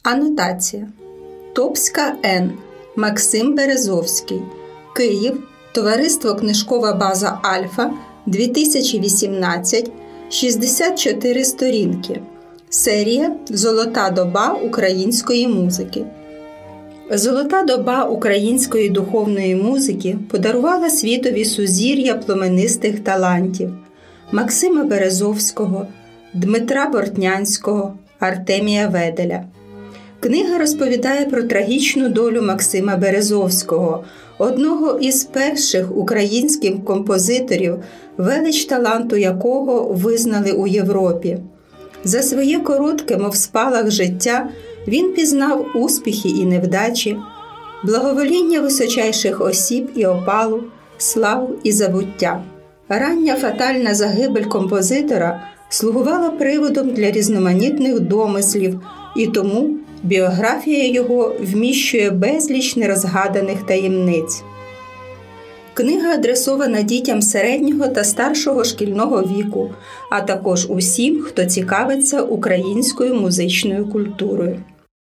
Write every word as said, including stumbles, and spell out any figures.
Анотація. Топська Н. Максим Березовський. Київ. Товариство Книжкова база Альфа. дві тисячі вісімнадцять. шістдесят чотири сторінки. Серія «Золота доба української музики». Золота доба української духовної музики подарувала світові сузір'я пломенистих талантів Максима Березовського, Дмитра Бортнянського, Артемія Веделя. Книга розповідає про трагічну долю Максима Березовського, одного із перших українських композиторів, велич таланту якого визнали у Європі. За своє коротке, мов спалах життя, він пізнав успіхи і невдачі, благовоління височайших осіб і опалу, славу і забуття. Рання фатальна загибель композитора слугувала приводом для різноманітних домислів, і тому біографія його вміщує безліч нерозгаданих таємниць. Книга адресована дітям середнього та старшого шкільного віку, а також усім, хто цікавиться українською музичною культурою.